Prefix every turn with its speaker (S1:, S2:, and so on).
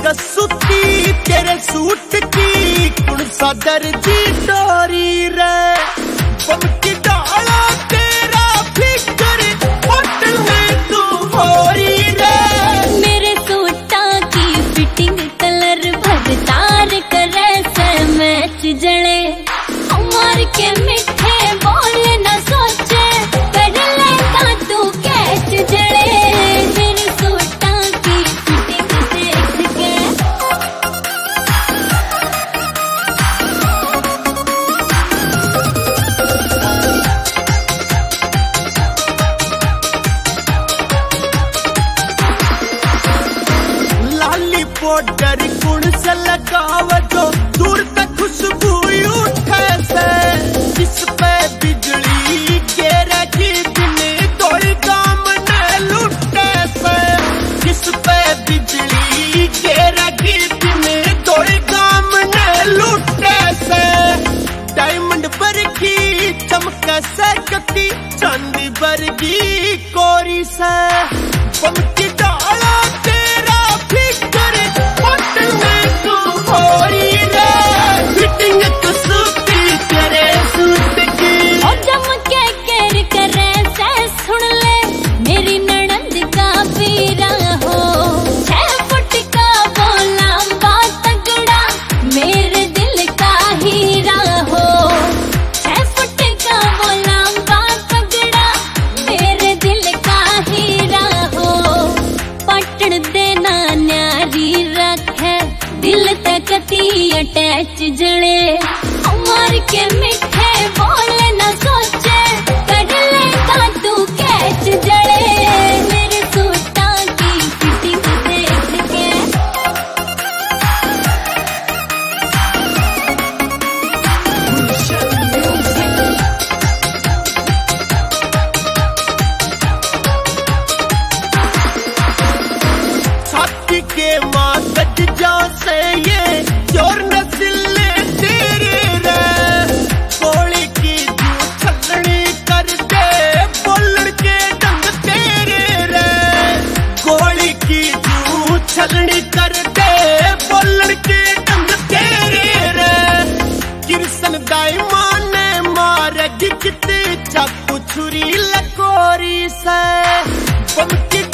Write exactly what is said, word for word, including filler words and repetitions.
S1: कसूती तेरे सूट की कुण सा दर्जी डोरी रे बम की डाला तेरा फिकर होटल में तू होरी रे
S2: मेरे सूटा की फिटिंग कलर भरदार करे से मैच जड़े हमार के मिठे बोल न सोचे कर लेगा तू कैच जड़े मेरे सूटा की फिटिंग देख के
S1: लाली पाउडर कुण से लगाव जो दूर तक खुशबू उठे से जिस पे बिजली गिरेगी दिन तोड़ गाम न लुटे से जिस पे बिजली गिरेगी दिन तोड़ गाम न लुटे से डायमंड वर्गी चमक से कती चांदी वर्गी कोरी से बम की डाला तेरा फिकर होटल में तू होरी रे फिटिंग कसूती तेरे सूट की
S2: ओ चमके केर करे से सुन ले मेरी ननद का पीरा हो छह फुट का बोला बात तगड़ा मेरे दिल का हीरा हो छह फुट का बोला बात तगड़ा मेरे दिल का हीरा हो पटन देना न्यारी रखे दिल तक ती अटैच जड़े हमार के मिठे बोल न सोचे कर लेगा तू कैच जड़े मेरे सूटा की फिटिंग देख के
S1: छाती के मागज जा से ये जोर नस्ले तेरे रे गोली की जू छलनी कर दे बोलड़ के डंग तेरे रे गोली की जू छलनी कर दे बोलड़ के डंग तेरे रे किरसन दाई माने मारेगी किते चाकू छुरी लकोरी से बम की